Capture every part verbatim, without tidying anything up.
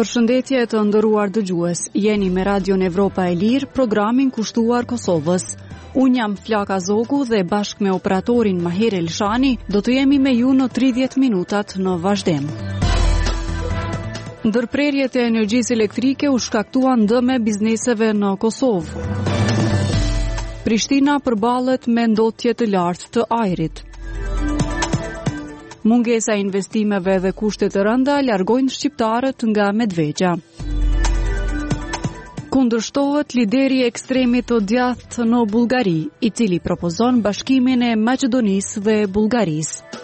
Përshëndetje të nderuar dëgjues, jeni me Radion Evropa e Lirë, programin kushtuar Kosovës. Unë jam Flaka Zogu dhe bashkë me operatorin Maher Elshani do të jemi me ju në tridhjetë minutat në vazhdim. Ndërprerjet e energjisë elektrike u shkaktuan dëme bizneseve në Kosovë. Prishtina përballet me ndotje të lartë të ajrit. Mungesa e investimeve dhe kushtet të rënda largojnë shqiptarët nga Medvegja. Kundërshtohet lideri i ekstremit të djathtë në Bullgari, i cili propozon bashkimin e Maqedonisë dhe Bullgarisë.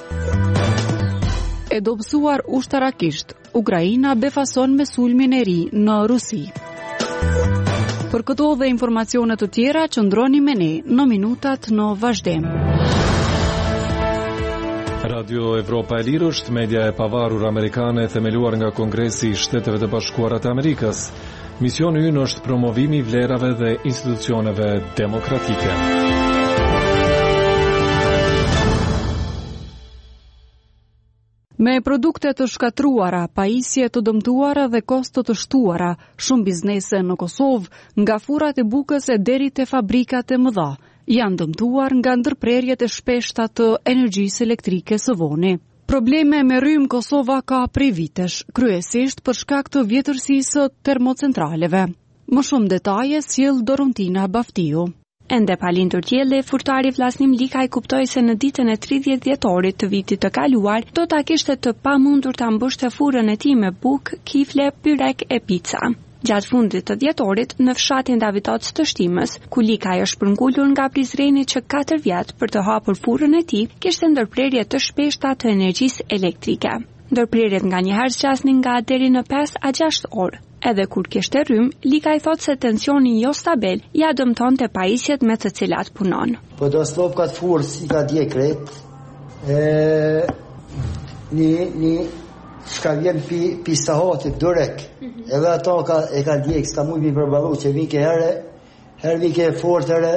E dobësuar ushtarakisht, Ukraina befason me sulmin e ri në Rusi. Për këto dhe informacione të tjera, qëndroni me ne në minutat në vazhdim. Radio Evropa e Lirë është media e pavarur amerikane themeluar nga Kongresi i Shteteve të Bashkuara të Amerikës. Misioni ynë është promovimi i vlerave dhe institucioneve demokratike. Me produkte të shkatruara, pajisje të dëmtuara dhe kosto të shtuara, shumë biznese në Kosovë, nga furat e bukës e deri te fabrikat e mëdha, janë dëmtuar nga ndërprerjet e shpeshta të energjisë elektrike së voni. Probleme me rrymë Kosova ka prej vitesh, kryesisht për shkak të vjetërsisë së termocentraleve. Më shumë detaje sjell Dorontina Baftiu. Ende pa lindur qielli, furtari Vllaznim Likaj kuptoi se në ditën e tridhjetë dhjetorit të vitit të kaluar do ta kishte të pamundur ta mbushte furrën e tij me bukë, kifle, byrek e pica. Gjatë fundit të dhjetorit, në fshatin Davidoc të Shtimës, ku Likaj është përngulur nga Prizreni që katër vjet për të hapur furrën e tij, kishte ndërprerje të shpeshta të energjisë elektrike. Ndërprerjet nganjëherë zgjasnin nga deri në pesë a gjashtë orë. Edhe kur kishte rrymë, Likaj thot se tensioni jo stabil ja dëmtonte pajisjet me të cilat punon. Po do slop kat furrë si ka dje kret, e një një shka vjen pi, pi sahatit, durek, mm-hmm. Edhe ato ka, e ka djek, s'ka mujt mi përbalu, që vike herë, herë vike e fort herë,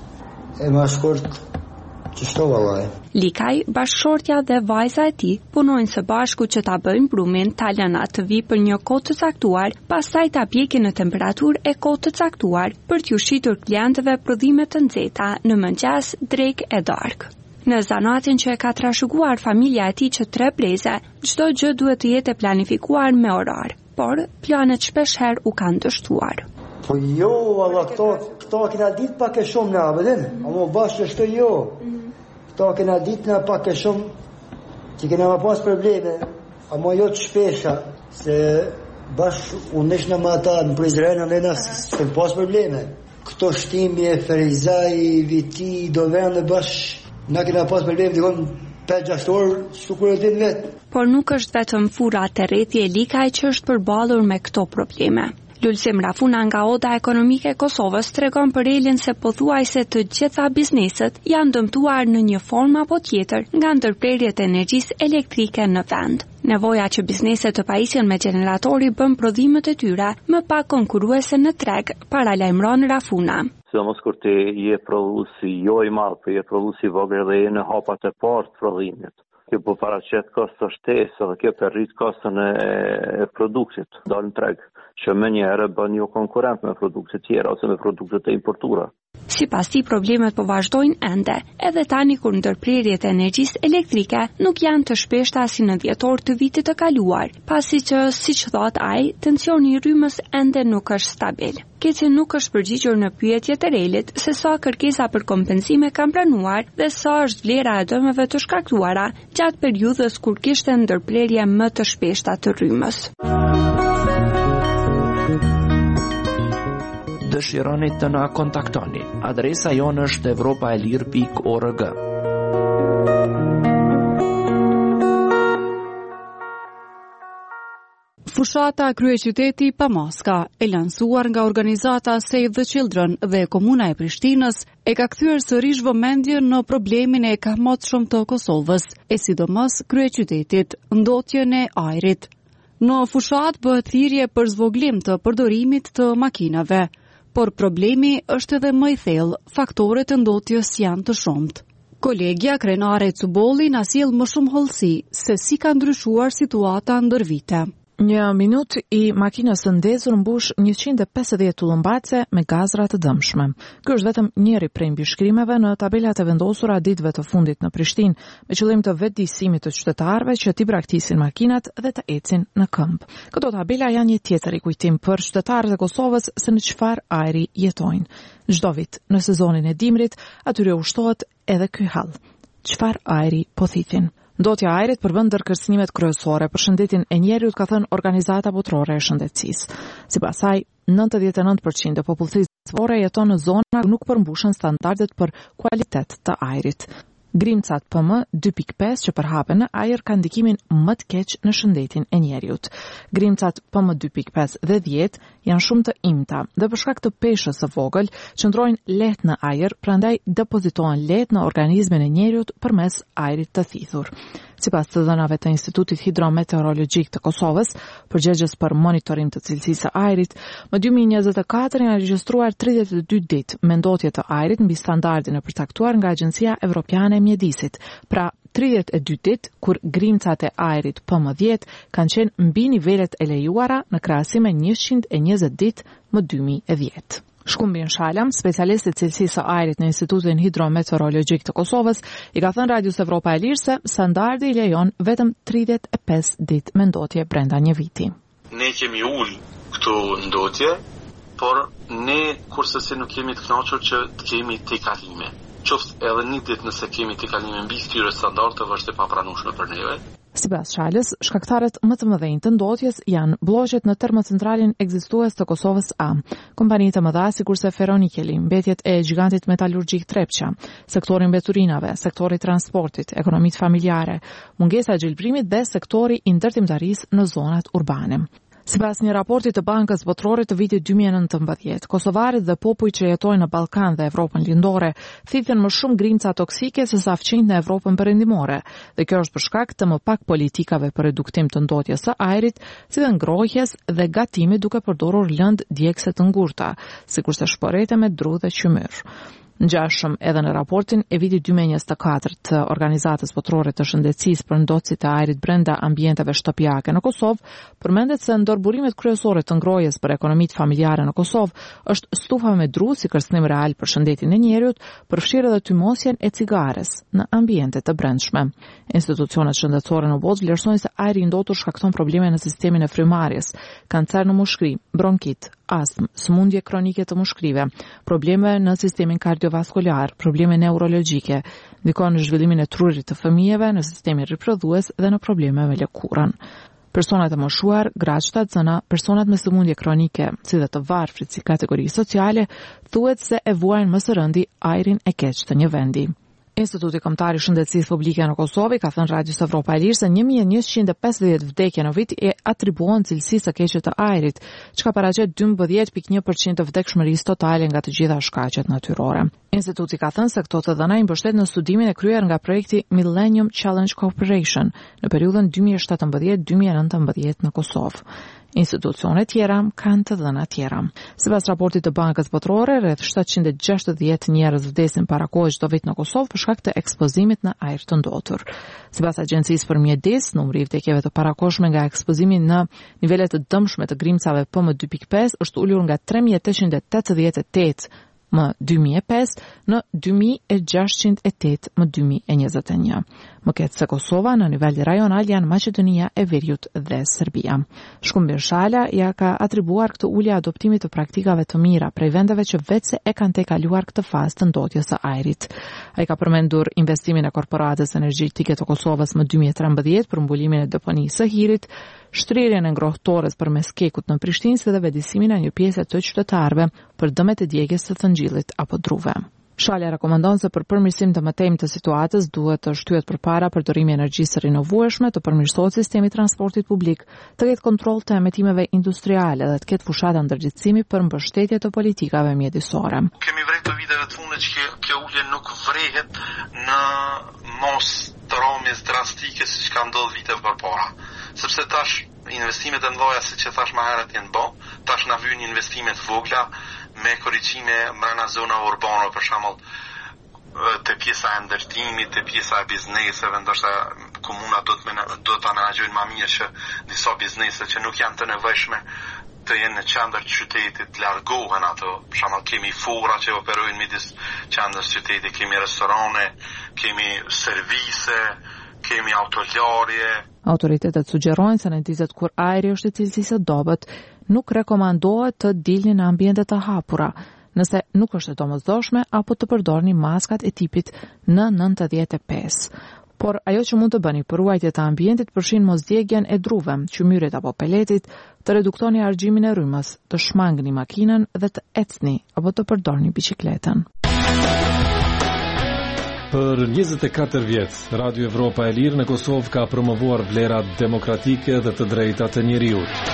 e ma shkurt, që shto valaj. Likaj, bashkëshortja dhe vajza e tij punojnë së bashku që ta bëjnë brumin, ta lënë atë vi për një kohë të caktuar, pastaj ta pjekin në temperaturë e kohë të caktuar për t'u shitur klientëve prodhime të nxehta në mëngjes, drekë e darkë. Në zanatin që e ka trashëguar familja e tij që tre breze, çdo gjë duhet të jetë planifikuar me orar, por planet shpeshherë u kanë dështuar. Po jo, valla, këto, këto kena ditë pak e shumë në abedin, ama bashkë shto jo. Këto kena ditë në pak e shumë, që kena ma pas probleme, ama jo të shpesha, se bashkë unë nesh në ma ta në Prizren, në nësë, se pas probleme. Këto shtimje, Ferizaj, Viti, do vende bashkë, na kena pas probleme, dikon pesë gjashtë orë, sukur e din vetë. Por nuk është vetëm furra të rrethje e Likaj që është përballur me këto probleme. Lulsim Rafuna nga Oda Ekonomike e Kosovës tregon për Elin se pothuajse të gjitha bizneset janë dëmtuar në një formë apo tjetër nga ndërprerjet e energjisë elektrike në vend. Nevoja që bizneset të pajisjen me generatori bën prodhimet e tyre më pak konkurruese në treg, paralajmëron Rafuna. Sidomos kur ti je prodhuesi jo i madh, po je prodhuesi i vogël dhe je në hapat e parë të prodhimit. Kjo po paraqet kosto shtesë dhe kjo për rrit kostën e, e produktit dalë në treg, që më njëherë bën jo konkurrent me produkte tjera ose me produkte të importuara. Sipas tij problemet po vazhdojnë ende, edhe tani kur ndërprerjet e energjisë elektrike nuk janë të shpeshta si në dhjetor të vitit të kaluar, pasi që, siç thot ai, tensioni i rrymës ende nuk është stabil. Keci nuk është përgjigjur në pyetje të Relit se sa kërkesa për kompensime kanë pranuar dhe sa është vlera e dëmeve të shkaktuara gjatë periudhës kur kishte ndërprerje më të shpeshta të rrymës. Dëshironi të na kontaktoni. Adresa jonë është evropaelir pikë org. Fushata kryeqyteti Pamaska, e lansuar nga organizata Save the Children dhe Komuna e Prishtinës, e ka kthyer sërish vëmendjen në problemin e kahmotshëm të Kosovës, e sidomos kryeqytetit, ndotjen e ajrit. Në fushat bëhet thirrje për zvoglim të përdorimit të makinave, por problemi është edhe më i thellë, faktorët e ndotjes janë të shumtë. Kolegja krenare Cubolli na sjell më shumë hollësi se si ka ndryshuar situata ndër vite. Një minut i makinës së ndezur mbush njëqind e pesëdhjetë tullumbace me gazra të dëmshme. Ky është vetëm njëri prej mbishkrimeve në tabelat e vendosura ditëve të fundit në Prishtinë, me qëllim të vetëdijësimit të qytetarëve që t'i braktisin makinat dhe të ecin në këmbë. Këto tabela janë një tjetër i kujtim për qytetarët e Kosovës se në çfarë ajri jetojnë. Çdo vit në sezonin e dimrit atyre ushtohet edhe ky hall. Çfarë ajri po thithin? Ndotja e ajrit përvend ndërkërcënimet kryesore për shëndetin e njerëzit, ka thënë Organizata Botërore e Shëndetësisë. Sipas saj, nëntëdhjetë e nëntë përqind e popullsisë botërore jeton në zona ku nuk përmbushen standardet për kualitet të ajrit. Grimcat P M dy pikë pesë që përhapen në ajër kanë ndikimin më të keq në shëndetin e njerëzit. Grimcat P M dy pikë pesë dhe dhjetë janë shumë të imta dhe për shkak të peshës së vogël qëndrojnë lehtë në ajër, prandaj depozitohen lehtë në organizmin e njerëzit përmes ajrit të thithur. Sipas të dhënave të Institutit Hidrometeorologjik të Kosovës, përgjegjës për monitorim të cilësisë së ajrit, më dy mijë e njëzet e katër janë regjistruar tridhjetë e dy ditë me ndotje të ajrit mbi standardin e përcaktuar nga Agjencia Evropiane e Mjedisit, pra tridhjetë e dy ditë kur grimcat e ajrit P M dhjetë kanë qenë mbi nivelet e lejuara në krahasim me njëqind e njëzet ditë më dy mijë e dhjetë. Shkumbin Shalam, specialist i cilësisë së ajrit në Institutin Hidrometeorologjik të Kosovës, i ka thënë Radios Evropa e Lirë se standardi i lejon vetëm tridhjetë e pesë ditë me ndotje brenda një viti. Ne kemi ul këtu ndotje, por ne kurse se nuk kemi të kënaqur që të kemi tejkalime. Qoftë edhe një ditë nëse kemi tejkalime mbi këtyre standardeve është e papranueshme për neve. Sipas Shalës, shkaktarët më të mëdhenj të ndotjes janë blloqet në termocentralin ekzistues të Kosovës A, kompani të mëdha sikurse Ferronikeli, mbetjet e gigantit metalurgjik Trepça, sektori mbeturinave, sektori transportit, ekonomitë familjare, mungesa e gjelbrimit dhe sektori i ndërtimtarisë në zonat urbane. Sipas një raporti të Bankës Botërore të vitit dy mijë e nëntëmbëdhjetë, kosovarët dhe popujt që jetojnë në Ballkan dhe Evropën lindore thithen më shumë grimca toksike se sa fqinjt në Evropën perëndimore, dhe kjo është për shkak të më pak politikave për reduktim të ndotjes së ajrit, si dhe ngrohjes dhe gatimit duke përdorur lëndë djegëse të ngurta, sikurse shporete me dru dhe qymyr. Ngjashëm edhe në raportin e vitit dy mijë e njëzet e katër të Organizatës Botërore të Shëndetësisë për ndotësit e ajrit brenda ambienteve shtëpiake në Kosovë, përmendet se ndër burimet kryesore të ngrohjes për ekonomitë familjare në Kosovë është stufa me dru si kërcënim real për shëndetin e njerëzit, përfshirë edhe tymosjen e cigares në ambiente të brendshme. Institucionet shëndetësore në botë vlerësojnë se ajri i ndotur shkakton probleme në sistemin e frymarrjes, kancer në mushkëri, bronkit, astm, sëmundje kronike të mushkërive, probleme në sistemin kardiovaskular, probleme neurologjike, ndikon në zhvillimin e trurit të fëmijëve, në sistemin riprodhues dhe në probleme me lëkurën. Personat e moshuar, graçtat, zëna, personat me sëmundje kronike, si dhe të varfrit si kategori sociale, thuhet se e vuajnë më së rëndi ajrin e keq të një vendi. Instituti Kombëtar i Shëndetësisë Publike në Kosovë ka thënë Radios Evropa e Lirë se një mijë e njëqind e pesëdhjetë vdekje në vit e atribuohen cilësisë së keqe të ajrit, çka paraqet dymbëdhjetë pikë një përqind të vdekshmërisë totale nga të gjitha shkaqet natyrore. Instituti ka thënë se këto të dhëna i mbështet në studimin e kryer nga projekti Millennium Challenge Corporation në periudhën dy mijë e shtatëmbëdhjetë dy mijë e nëntëmbëdhjetë në Kosovë. Institucione tjera kanë të dhëna tjera. Sipas raportit të Bankës Botërore, rreth shtatëqind e gjashtëdhjetë njerëz vdesin para kohë çdo vit në Kosovë për shkak të ekspozimit në ajër të ndotur. Sipas Agjencisë për Mjedis, numri i vdekjeve të parakohshme nga ekspozimi në nivele të dëmshme të grimcave P M dy pikë pesë është ulur nga tre mijë e tetëqind e tetëdhjetë e tetë më dy mijë e pesë në dy mijë e gjashtëqind e tetë më dy mijë e njëzet e një. Më ketë se Kosova në nivel rajonal janë Maqedonia e Veriut dhe Serbia. Shkumbin Shala ja ka atribuar këtë ulje adoptimit të praktikave të mira prej vendeve që vetëse e kanë tejkaluar këtë fazë të ndotjes së ajrit. Ai ka përmendur investimin e korporatës energjetike të Kosovës më dy mijë e trembëdhjetë për mbulimin e deponisë së Hirit, shtrirjen e ngrohtores përmes Kekut në Prishtinë si dhe vendësimin e një pjese të qytetarëve për dëmet e djegjes së thëngjillit apo druve. Shalja rekomandon se për përmirësim të mëtejmë të situatës duhet të shtyhet përpara përdorimi i energjisë së rinovueshme, të përmirësohet sistemi i transportit publik, të ketë kontroll të emetimeve industriale dhe të ketë fushata ndërgjegjësimi për mbështetje të politikave mjedisore. Kemi vërejtë të viteve të fundit që kjo ulje nuk vrehet në mos të rrëmjes drastike siç ka ndodhur vite përpara, sepse tash investimet e mëdha siç e thash më herët janë bë, tash na vijnë investimet vogla me korrigjime brenda zonave urbane, për shembull te pjesa e ndërtimit, te pjesa e bizneseve, ndoshta komuna do të do ta menaxhojnë më mirë që disa biznese që nuk janë të nevojshme të jenë në qendër të qytetit, largohen ato. Për shembull, kemi fora që operojnë midis qendrës së qytetit, kemi restorane, kemi servise, kemi autolarje. Autoritetet sugjerojnë se në ditët kur ajri është i cilësisë së dobët, nuk rekomandohet të dilni në ambiente të hapura, nëse nuk është e domosdoshme apo të përdorni maskat e tipit N nëntëdhjetë e pesë. Por ajo që mund të bëni për ruajtje të ambientit përfshin mosdjegjen e druve, qymyrit apo peletit, të reduktoni argjimin e rrymës, të shmangni makinën dhe të ecni apo të përdorni biçikletën. Për njëzet e katër vjet, Radio Evropa e Lirë në Kosovë ka promovuar vlerat demokratike dhe të drejtat të njeriut.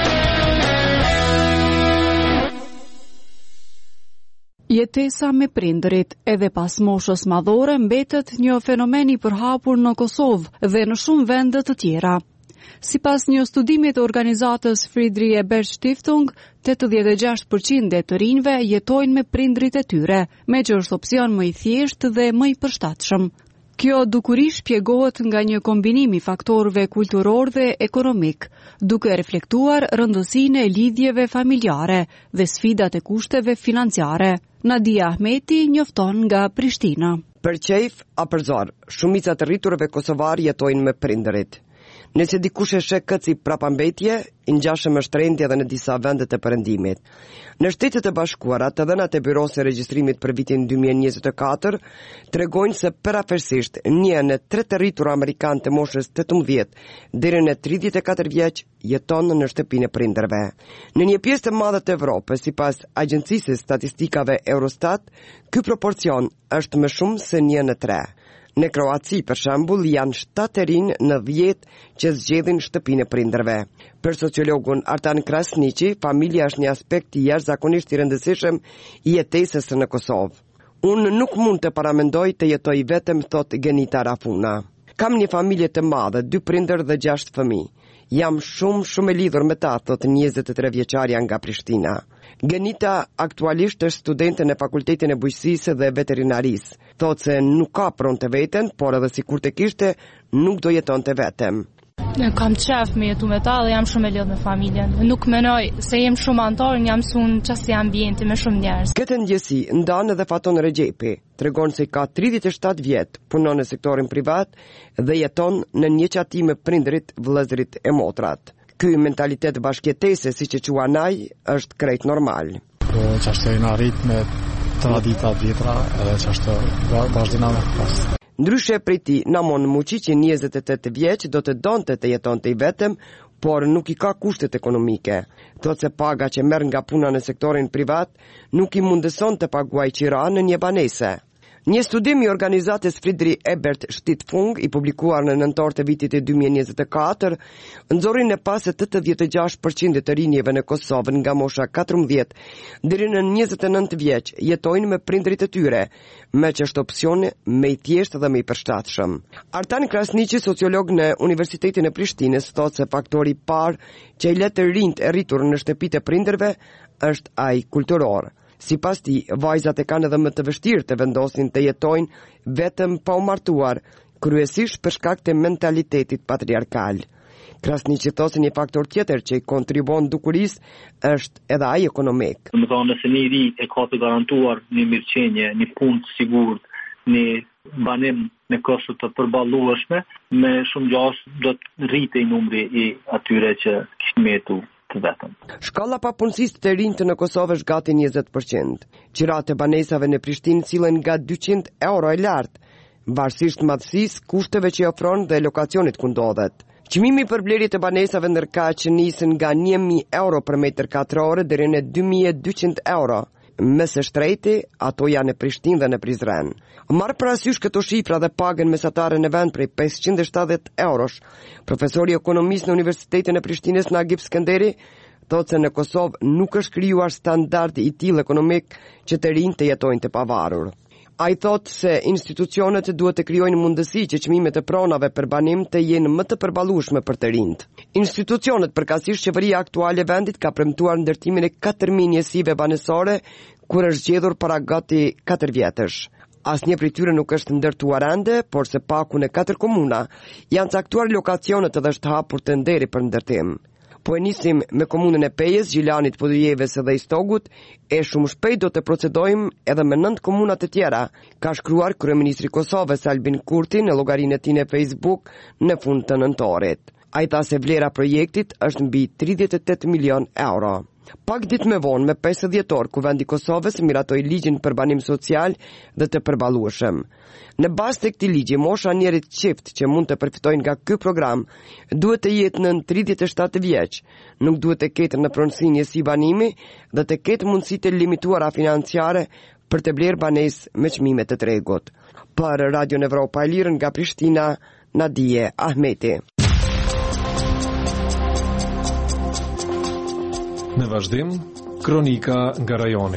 Jetesa me prindërit edhe pas moshës madhore mbetet një fenomen i përhapur në Kosovë dhe në shumë vende të tjera. Sipas një studimi të organizatës Friedrich Ebert Stiftung, tetëdhjetë e gjashtë përqind e të rinjve jetojnë me prindrit e tyre, me që është opsion më i thjeshtë dhe më i përshtatshëm. Kjo dukuri shpjegohet nga një kombinim i faktorëve kulturor dhe ekonomik, duke reflektuar rëndësinë e lidhjeve familjare dhe sfidat e kushteve financiare. Nadia Ahmeti njofton nga Prishtina. Për qejf a për zor, shumica të rriturve kosovar jetojnë me prindërit. Nëse dikush e sheh këtë si prapambetje, i ngjashëm është trendi edhe në disa vende të perëndimit. Në Shtetet e Bashkuara, të dhënat e Byros së Regjistrimit për vitin dy mijë e njëzet e katër tregojnë se përafërsisht një në tre të rritur amerikan të moshës tetëmbëdhjetë deri në tridhjetë e katër vjeç jeton në shtëpinë e prindërve. Në një pjesë të madhe të Evropës, sipas Agjencisë Statistikave Eurostat, ky proporcion është më shumë se një në tre. Në Kroaci, për shembull, janë shtatë rinë në dhjetë që zgjedhin shtëpinë e prindërve. Për sociologun Artan Krasniqi, familja është një aspekt i jashtëzakonisht i rëndësishëm i jetesës në Kosovë. Unë nuk mund të paramendoj të jetoj vetëm, thot Genita Rafuna. Kam një familje të madhe, dy prindër dhe gjashtë fëmijë. Jam shumë shumë e lidhur me ta, thot njëzet e tre vjeçarja nga Prishtina. Genita aktualisht është studente në Fakultetin e Bujqësisë dhe Veterinarisë. Thot se nuk ka pronë të veten, por edhe si kur të kishte, nuk do jeton të vetëm. Kam qef me jetu me ta dhe jam shumë e lidhur me familjen. Nuk menoj se jem shumë antar, jam mësuar çështje ambienti me shumë njerëz. Këtë ndjesi ndan edhe Faton Rexhepi, tregon se ka tridhjetë e shtatë vjet, punon në sektorin privat dhe jeton në një qati me prindrit, vëllezërit e motrat. Ky mentalitet bashkëjetese, siç e quajnë ai, është krejt normal. Po çfarë na arrit me tradita vjetra, edhe çfarë vazhdimave pas. Ndryshe prej tij, Namon Muçiçi, njëzet e tetë vjeç, do të donte të jetonte i vetëm, por nuk i ka kushtet ekonomike. Thot se paga që merr nga puna në sektorin privat nuk i mundëson të paguajë qira në një banese. Një studim i organizatës Friedrich Ebert Stiftung, i publikuar në nëntor të vitit e dy mijë e njëzet e katër, nxorri në pas se tetëdhjetë e gjashtë përqind të rinjeve në Kosovë nga mosha katërmbëdhjetë deri në njëzet e nëntë vjeç jetojnë me prindrit e tyre, me që është opsioni më i thjeshtë dhe më i përshtatshëm. Artan Krasniqi, sociolog në Universitetin e Prishtinës, thotë se faktori i parë që i le të rinjt e rritur në shtëpitë e prindërve është ai kulturor. Sipas tij, vajzat e kanë edhe më të vështirë të vendosin të jetojnë vetëm pa u martuar, kryesisht për shkak të mentalitetit patriarkal. Krasniqi thotë se një faktor tjetër që i kontribuon dukurisë është edhe ai ekonomik. Do të thonë se një ri e ka të garantuar një mirëqenie, një punë të sigurt, një banim në kosto të përballueshme, me shumë gjashtë do të rritej numri i atyre që kishin mbetur të vetëm. Shkalla papunësisë të rinjtë në Kosovë është gati njëzet përqind. Qirat e banesave në Prishtinë sillen nga dyqind euro e lartë, varësisht madhësisë, kushteve që i ofron dhe lokacionit ku ndodhet. Çmimi për blerje të banesave ndërkaq që nisin nga një mijë euro për metër katror deri në dy mijë e dyqind euro. Me së shtrejti, ato janë në Prishtinë dhe në Prizren. Marë parasysh këto shifra dhe pagën mesatare në vend prej pesëqind e shtatëdhjetë eurosh. Profesori ekonomisë në Universitetin e Prishtinës Nagip Skënderi thotë se në Kosovë nuk është krijuar standard i tillë ekonomik që të rinjtë të jetojnë të pavarur. Ai thotë se institucionet duhet të krijojnë mundësi që çmimet e pronave për banim të jenë më të përballueshme për të rinjt. Institucionet, përkatësisht qeveria aktuale e vendit, ka premtuar ndërtimin e katër mijë njësive banesore, kur është zgjedhur para gati katër vjetësh. Asnjë prej tyre nuk është ndërtuar ende, por se paku në katër komuna janë caktuar lokacionet edhe është hapur tenderi për ndërtim. Po e nisim me komunën e Pejës, Gjilanit, Podujevës edhe Istogut, e shumë shpejt do të procedojmë edhe me nëntë komunat e tjera, ka shkruar kryeministri i Kosovës Albin Kurti në llogarinë e tij në Facebook në fund të nëntorit. Ai tha se vlera projektit është mbi tridhjetë e tetë milion euro. Pak ditë më vonë, me pesë dhjetor, Kuvendi i Kosovës miratoi ligjin për banim social dhe të përballueshëm. Në bazë të këtij ligji, mosha e njerit çift që mund të përfitojnë nga ky program duhet të jetë nën tridhjetë e shtatë vjeç, nuk duhet të ketë në pronësinë si banimi dhe të ketë mundësi të limituara financiare për të blerë banesë me çmime të tregut. Për Radio Evropa e Lirë nga Prishtina, Nadije Ahmeti. Në vazhdim, kronika nga rajoni.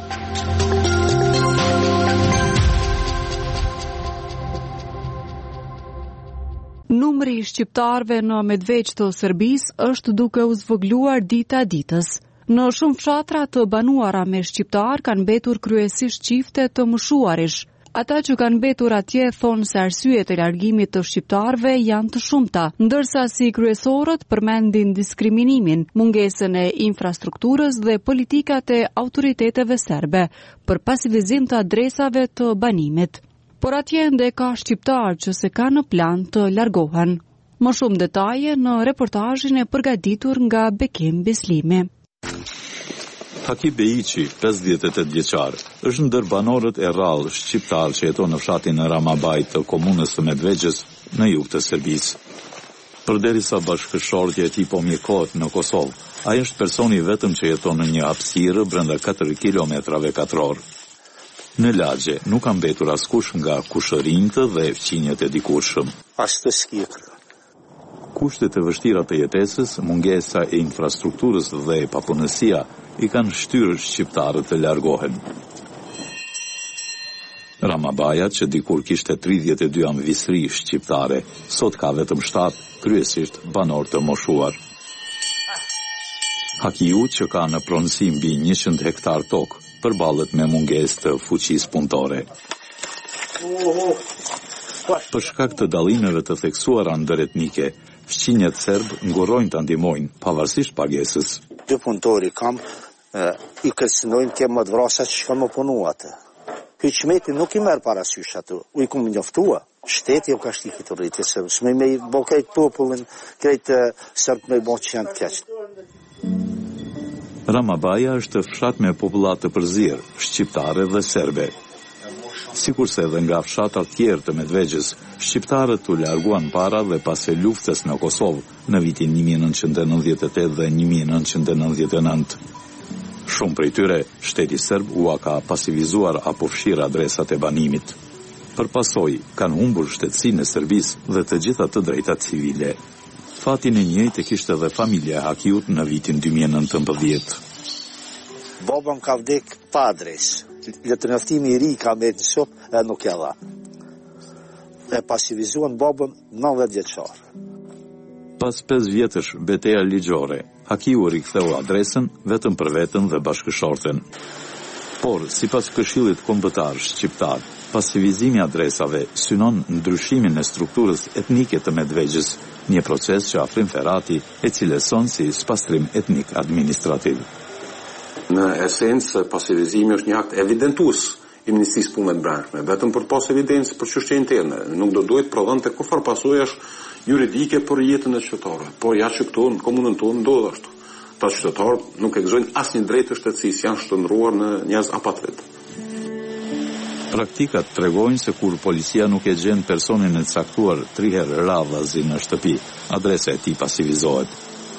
Numri i shqiptarëve në Medveç të Serbisë është duke u zvogluar dita ditës. Në shumë fshatra të banuara me shqiptar kanë mbetur kryesisht çifte të moshuarish. Ata që kanë mbetur atje thonë se arsyet e largimit të shqiptarëve janë të shumta, ndërsa si kryesorët përmendin diskriminimin, mungesën e infrastrukturës dhe politikat e autoriteteve serbe për pasivizim të adresave të banimit. Por atje ende ka shqiptar që se ka në plan të largohen. Më shumë detaje në reportazhin e përgatitur nga Bekim Bislimi. Haki Bejiqi, pesëdhjetë e tetë vjeçar, është ndër banorët e rrallë shqiptar që jeton në fshatin e Ramabaj të komunës së Medvegjës në jug të Serbisë. Përderisa bashkëshortja e tij po mjekohet në Kosovë, ai është personi vetëm që jeton në një hapësirë brenda katër kilometrave katror. Në lagje nuk ka mbetur askush nga kushërinjtë dhe fqinjet e dikurshëm. Ashtë skikë. Kushtet e vështira të jetesës, mungesa e infrastrukturës dhe papunësia i kanë shtyrë shqiptarët të largohen. Ramabaja, që dikur kishte tridhjetë e dy anvisri shqiptare, sot ka vetëm shtatë, kryesisht banor të moshuar. Hakiu, që ka në pronësi mbi njëqind hektar tokë, përballet me mungesë të fuqisë punëtore. Për shkak të dallimeve të theksuara ndëretnike, fqinjet serb ngurrojnë të ndihmojnë, pavarësisht pagesës. Dy punëtori kam, e, i kërcënojnë ke më të vrasa që shka më punu atë. Ky qmeti nuk i merë parasysh atë, u i kumë njoftua. Shteti u ka shti këtë rritje, se shme me i bo krejt popullin, krejt sërb me i bo që janë të keqë. Ramabaja është fshat me popullat të përzirë, shqiptare dhe serbe. Sikurse edhe nga fshatat tjerë të Medvegjës, shqiptarët u larguan para dhe pas së luftës në Kosovë në vitin një mijë e nëntëqind e nëntëdhjetë e tetë dhe një mijë e nëntëqind e nëntëdhjetë e nëntë. Shumë prej tyre, shteti serb u ka pasivizuar apo fshirë adresat e banimit. Për pasojë, kanë humbur shtetësinë e Serbisë dhe të gjitha të drejtat civile. Fatin e njëjtë e kishte edhe familja e Hakiut në vitin dy mijë e nëntëmbëdhjetë. Babam ka vdek pa adresë. Letërnjaftimi i ri ka me në shop e nuk e dha. E pasivizuan babën nëntëdhjetë vjeçar. Pas pesë vjetësh betejë ligjore, Hakiu riktheu adresën vetëm për veten dhe bashkëshorten. Por, sipas Këshillit Kombëtar Shqiptar, pasivizimi i adresave synon ndryshimin e strukturës etnike të Medvegjës, një proces që Afrim Ferati e cilëson si spastrim etnik administrativ. Në esencë, pasivizimi është një akt evidentues i Ministrisë Punëve të Brendshme, vetëm për të pas evidencë për çështje interne. Nuk do duhet prodhonte kufar pasojësh juridike për jetën e qytetarëve. Por ja që këtu në komunën tonë ndodh ashtu. Ta qytetarët nuk e gëzojnë asnjë drejtë të shtetësisë, janë shndruar në njerëz apatrid. Praktikat tregojnë se kur policia nuk e gjen personin e caktuar tri herë radhazi në shtëpi, adresa e tij pasivizohet.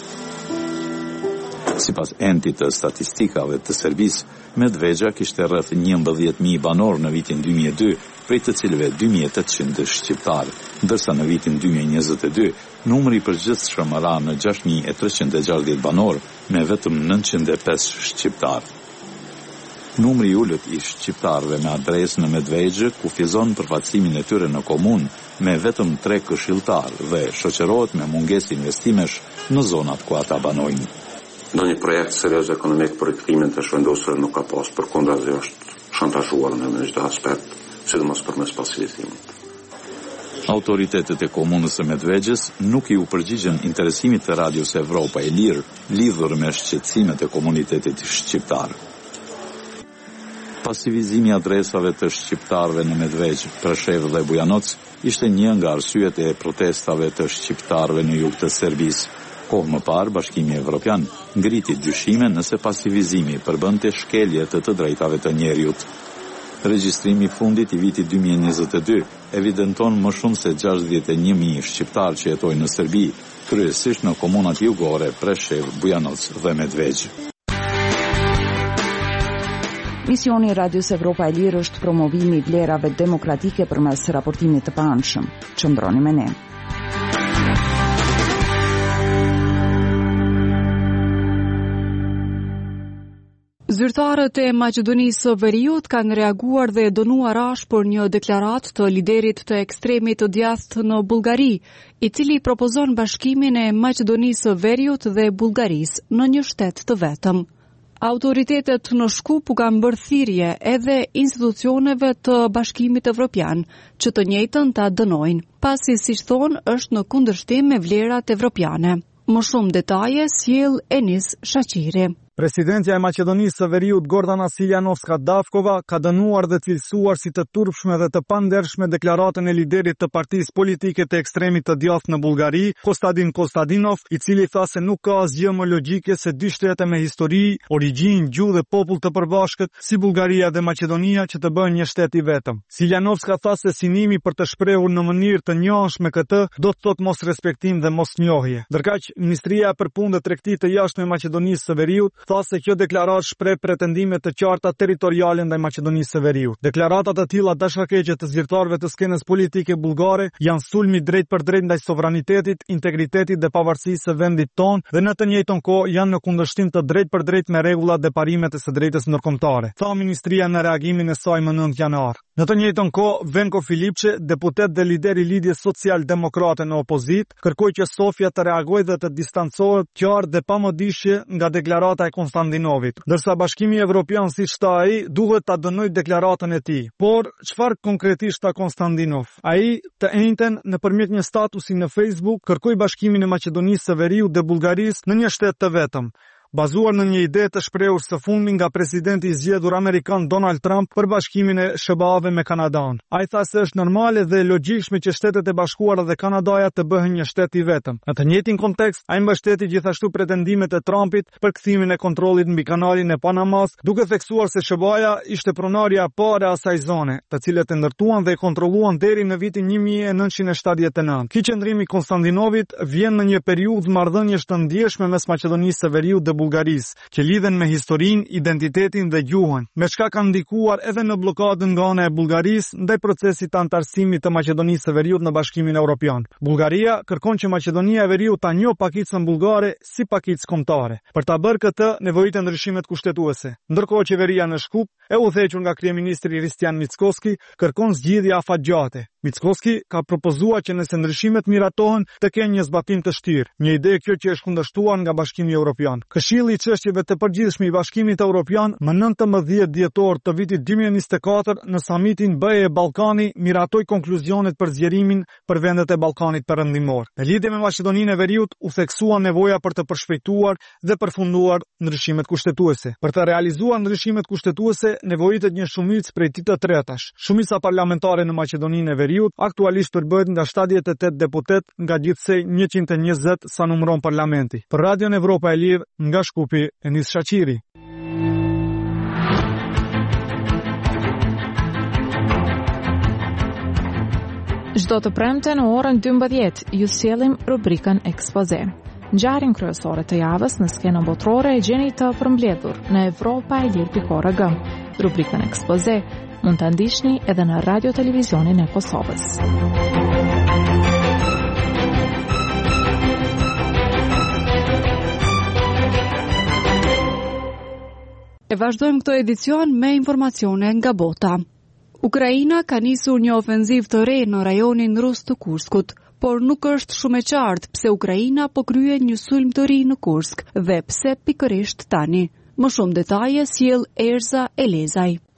Sipas entit të statistikave të Serbisë, Medvegja kishte rreth njëmbëdhjetë mijë banor në vitin dy mijë e dy, prej të cilëve dy mijë e tetëqind shqiptar, ndërsa në vitin dy mijë e njëzet e dy, numri i përgjithshëm ra në gjashtë mijë e treqind e gjashtëdhjetë banor, me vetëm nëntëqind e pesë shqiptar. Numri i ulët i shqiptarëve me adresë në Medvegjë kufizon përfaqësimin e tyre në komunë me vetëm tre këshilltar dhe shoqërohet me mungesë investimesh në zonat ku ata banojnë. Në një projekt serioz ekonomik për rikthimit të shvendosur nuk ka pas, përkundrazi është shantazhuar në çdo aspekt. sidomos përmes pasivizimit. Autoritetet e komunës së Medvegjës nuk i u përgjigjen interesimit të Radios Evropa e Lirë lidhur me shqetësimet e komunitetit shqiptar. Pasivizimi i adresave të shqiptarëve në Medvegj, Preshevë dhe Bujanoc ishte një nga arsyet e protestave të shqiptarëve në jug të Serbisë. Kohë më parë, Bashkimi Evropian ngriti dyshime nëse pasivizimi përbënte shkelje të të drejtave të njerëzit. Regjistrimi i fundit i vitit dy mijë e njëzet e dy evidenton më shumë se gjashtëdhjetë e një mijë shqiptarë që jetojnë në Serbi, kryesisht në komunat jugore Preshevë, Bujanoc dhe Medvegj. Misioni i Radios Evropa e Lirë është promovimi i vlerave demokratike përmes raportimit të paanshëm. Qëndroni me ne. Zyrtarët e Maqedonisë së Veriut kanë reaguar dhe dënuar rash për një deklaratë të liderit të ekstremit të djathtë në Bullgari, i cili propozon bashkimin e Maqedonisë së Veriut dhe Bullgarisë në një shtet të vetëm. Autoritetet në Shkup u kanë bërë thirrje edhe institucioneve të Bashkimit Evropian që të njëjtën ta dënojnë, pasi siç thonë është në kundërshtim me vlerat evropiane. Më shumë detaje sjell Enis Shaqiri. Presidentja e Maqedonisë së Veriut Gordana Siljanovska Davkova ka dënuar dhe cilësuar si të turpshme dhe të pandershme deklaratën e liderit të partisë politike të ekstremit të djathtë në Bullgari, Kostadin Kostadinov, i cili tha se nuk ka asgjë më logjike se dy shtete me histori, origjinë, gjuhë dhe popull të përbashkët, si Bullgaria dhe Maqedonia, që të bëhen një shtet i vetëm. Siljanovska tha se synimi për të shprehur në mënyrë të njëanshme këtë do të thotë mos respektim dhe mos njohje. Ndërkaq, Ministria për Punë dhe Tregti të Jashtme e Maqedonisë së Veriut tha se kjo deklaratë shpreh pretendime të qarta territoriale ndaj Maqedonisë së Veriut. Deklarata të tilla dashkëkeqe të zyrtarëve të skenës politike bullgare janë sulmi drejt për drejt ndaj sovranitetit, integritetit dhe pavarësisë së vendit tonë dhe në të njëjtën kohë janë në kundërshtim të drejt për drejt me rregullat dhe parimet e së drejtës ndërkombëtare, tha ministria në reagimin e saj më nëntë janar. Në të njëjtën kohë, Venko Filipçe, deputet dhe lider i lidhjes social-demokrate në opozit, kërkoi që Sofia të reagojë dhe të distancohet qartë dhe pamodishje nga deklarata e Konstantinovit, ndërsa Bashkimi Evropian, siç tha ai, duhet ta dënojë deklaratën e tij. Por çfarë konkretisht tha Konstantinov? Ai të njëjtën nëpërmjet një statusi në Facebook kërkoi bashkimin e Maqedonisë së Veriut dhe Bullgarisë në një shtet të vetëm, bazuar në një ide të shprehur së fundmi nga presidenti i zgjedhur amerikan Donald Trump për bashkimin e S B A-ve me Kanadan. Ai tha se është normale dhe logjikshme që Shtetet e Bashkuara dhe Kanadaja të bëhen një shtet i vetëm. Në të njëjtin kontekst, ai mbështeti gjithashtu pretendimet e Trumpit për kthimin e kontrollit mbi kanalin e Panamas, duke theksuar se S B A-ja ishte pronarja e parë e asaj zone, të cilët e ndërtuan dhe e kontrolluan deri në vitin një mijë e nëntëqind e shtatëdhjetë e nëntë. Ky qëndrim i Konstantinovit vjen në një periudhë marrëdhënies të ndjeshme mes Maqedonisë së Veriut dhe Bullgarisë, që lidhen me historinë, identitetin dhe gjuhën, me çka kanë ndikuar edhe në blokadën nga ana e Bullgarisë ndaj procesit të antarësimit të Maqedonisë së Veriut në Bashkimin Evropian. Bullgaria kërkon që Maqedonia e Veriut ta njohë pakicën bullgare si pakicë kombëtare. Për ta bërë këtë, nevojitet ndryshimet kushtetuese. Ndërkohë qeveria në Shkup, e udhëhequr nga kryeministri Hristijan Mickoski, kërkon zgjidhje afatgjate. Mickoski ka propozuar që nëse ndryshimet miratohen të kenë një zbatim të shtirë, një ide kjo që është kundërshtuar nga Bashkimi Evropian. Këshilli i çështjeve të përgjithshme i Bashkimit Evropian më nëntëmbëdhjetë dhjetor të vitit dy mijë e njëzet e katër në samitin B E Ballkani miratoi konkluzionet për zgjerimin për vendet e Ballkanit Perëndimor. Në lidhje me Maqedoninë e Veriut u theksua nevoja për të përshpejtuar dhe përfunduar ndryshimet kushtetuese. Për të realizuar ndryshimet kushtetuese nevojitet një shumicë prej të tretash. Shumica parlamentare në Maqedoninë e Veriut aktualisht përbëhet nga shtatëdhjetë e tetë deputet nga gjithsej njëqind e njëzet sa numëron parlamenti. Për Radion Evropa e Lirë, nga Shkupi, Enis Shaqiri. Çdo të premte në orën dymbëdhjetë ju sjellim rubrikën Ekspoze. Ngjarjen kryesore të javës në skenën botërore e gjeni të përmbledhur në evropa e lirë pikë org. Rubrikën Ekspoze mund të ndiqni edhe në radio televizionin e Kosovës. E vazhdojmë këtë edicion me informacione nga bota. Ukraina ka nisur një ofenziv të re në rajonin rus të Kurskut, por nuk është shumë e qartë pse Ukraina po kryen një sulm të ri në Kursk dhe pse pikërisht tani. Më shumë detaje sjell Erza Elezaj.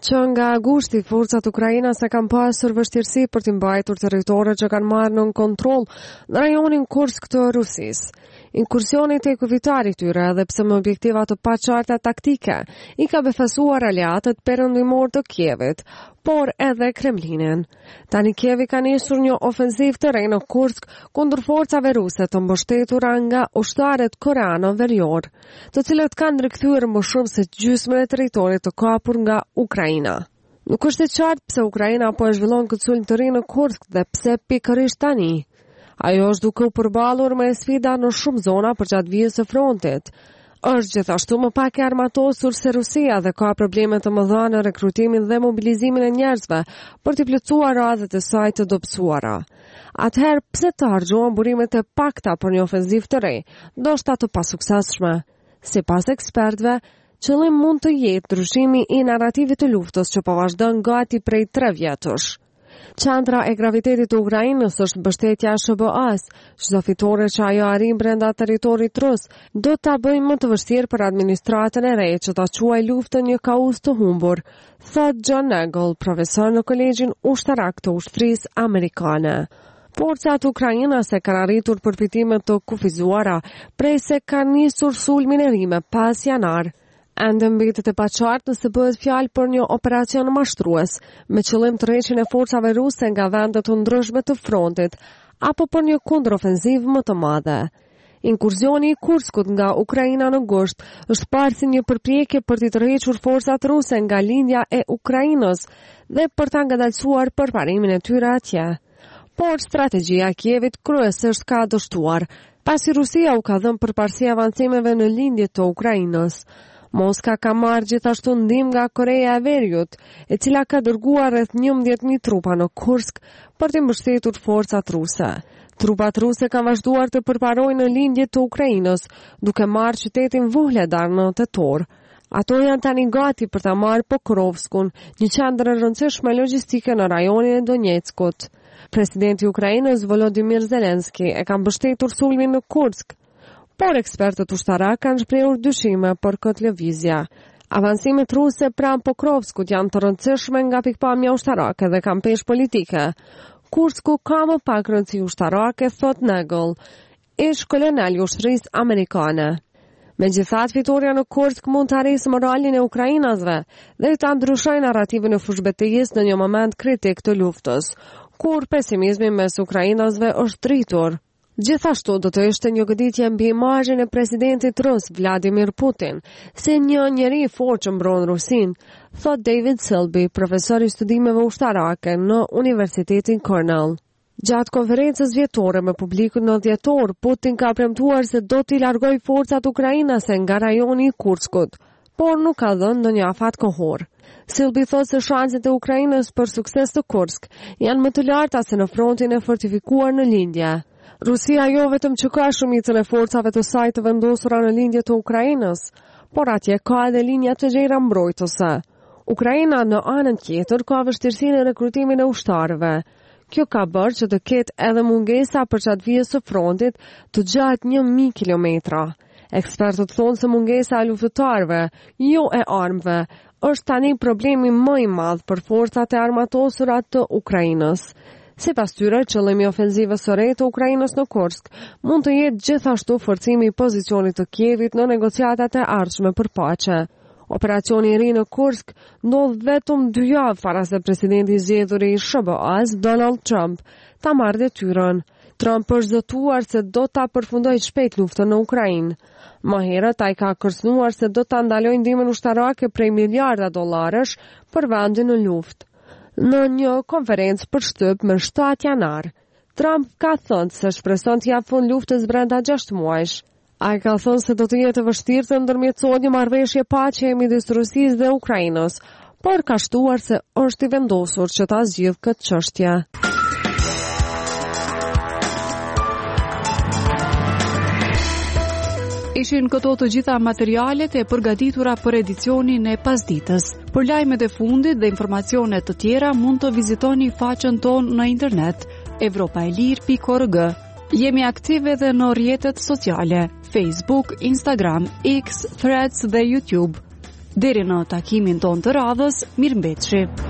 që nga agushti forcat ukrainase kanë pasur vështirësi për të mbajtur territoret që kanë marrë në kontroll në rajonin Kursk të Rusisë. Inkursionit e kuvitarit tyre edhe pse me objektiva të paqarta taktike i ka befasuar aleatët perëndimor të Kievit, por edhe Kremlinin. Tani Kievi ka nisur një ofensiv të re në Kursk kundër forcave ruse të mbështetura nga ushtarët koreanë verior, të cilët kanë rikthyer më shumë se gjysmën e territorit të kapur nga Ukraina. Nuk është e qartë pse Ukraina po e zhvillon këtë sulm të ri në Kursk dhe pse pikërisht tani. Ajo është duke u përballur me sfida në shumë zona përgjatë vijës së frontit. Është gjithashtu më pak e armatosur se Rusia dhe ka probleme të mëdha në rekrutimin dhe mobilizimin e njerëzve për të plotësuar radhët e saj të dobësuara. Atëherë pse të harxhohen burimet e pakta për një ofenziv të re, ndoshta të pasuksesshme? Sipas ekspertëve, qëllimi mund të jetë ndryshimi i narrativit të luftës që po vazhdon gati prej tre vjetësh. Qendra e gravitetit të Ukrainës është mbështetja e S B A-s, çdo fitore që ajo arrin brenda territorit rus do ta bëjë më të vështirë për administratën e re që ta quajë luftën një kaos të humbur, thot John Nagel, profesor në Kolegjin Ushtarak të Ushtrisë Amerikane. Forcat ukrainase kanë arritur përfitime të kufizuara prej se kanë nisur sulmin e ri me pas janar. Ende mbetet e paqartë nëse bëhet fjalë për një operacion mashtrues me qëllim të rreqjen e forcave ruse nga vende të ndryshme të frontit apo për një kundërofenziv më të madhe. Inkursioni i Kurskut nga Ukraina në gusht është parë si një përpjekje për të tërhequr forcat ruse nga lindja e Ukrainës dhe për ta ngadalësuar përparimin e tyre atje. Por strategjia e Kievit kryesisht ka dështuar, pasi Rusia u ka dhënë përparësi avancimeve në lindje të Ukrainës. Moska ka marrë gjithashtu ndihmë nga Korea e Veriut, e cila ka dërguar rreth njëmbëdhjetë mijë trupa në Kursk për të mbështetur forcat ruse. Trupat ruse kanë vazhduar të përparojnë në lindje të Ukrainës, duke marrë qytetin Vuhledar në tetor. Ato janë tani gati për ta marrë Pokrovskun, një qendër e rëndësishme logjistike në rajonin e Donjeckut. Presidenti i Ukrainës Volodymyr Zelensky e ka mbështetur sulmin në Kursk, por ekspertët ushtarak kanë shprehur dyshime për këtë lëvizje. Avancimet ruse pranë Pokrovskut janë të rëndësishme nga pikpamja ushtarake dhe kanë peshë politike. Kursku ka më pak rëndësi ushtarake, thot Nagel, ish kolonel i ushtrisë amerikane. Megjithatë, fitoria në Kursk mund të arrisë moralin e ukrainasve dhe ta ndryshojë narrativin e fushbetejës në një moment kritik të luftës, kur pesimizmi mes ukrainasve është rritur. Gjithashtu do të ishte një goditje mbi imazhin e presidentit rus Vladimir Putin, si një njeri i fortë që mbron Rusin, thot David Selby, profesor i studimeve ushtarake në Universitetin Cornell. Gjatë konferencës vjetore me publikun në dhjetor, Putin ka premtuar se do t'i largojë forcat ukrainase nga rajoni i Kurskut, por nuk ka dhënë ndonjë afat kohor. Selby thot se shanset e Ukrainës për sukses të Kursk janë më të larta se në frontin e fortifikuar në lindje. Rusia jo vetëm që ka shumicën e forcave të saj të vendosura në lindje të Ukrainës, por atje ka edhe linja të gjera mbrojtëse. Ukraina në anën tjetër ka vështirësi në rekrutimin e ushtarëve. Kjo ka bërë që të ketë edhe mungesa për çat vijës së frontit të gjatë një mijë kilometra. Ekspertët thonë se mungesa e luftëtarëve, jo e armëve, është tani problemi më i madh për forcat e armatosura të Ukrainës. Sipas tyre, qëllimi i ofenzivës së re të Ukrainës në Kursk mund të jetë gjithashtu forcimi i pozicionit të Kievit në negociatat e ardhshme për paqe. Operacioni i ri në Kursk ndodh vetëm dy javë para se presidenti i zgjedhur i S B A-s, Donald Trump, ta marrë detyrën. Trump është zotuar se do ta përfundojë shpejt luftën në Ukrainë. Më herët ai ka kërcënuar se do ta ndalojë ndihmën ushtarake prej miliarda dollarësh për vendin në luftë. Në një konferencë për shtyp më shtatë janar, Trump ka thënë se shpreson të japë fund luftës brenda gjashtë muajsh. Ai ka thënë se do të jetë vështirë të ndërmjetësohet një marrëveshje paqe midis Rusisë dhe Ukrainës, por ka shtuar se është i vendosur që ta zgjidhë këtë çështje. Ishin këto të gjitha materialet e përgatitura për edicionin e pasditës. Për lajmet e fundit dhe informacione të tjera mund të vizitoni faqen tonë në internet evropaelir pikë org. Jemi aktive edhe në rrjetet sociale, Facebook, Instagram, X, Threads dhe YouTube. Deri në takimin ton të radhës, mirëmbëjtje.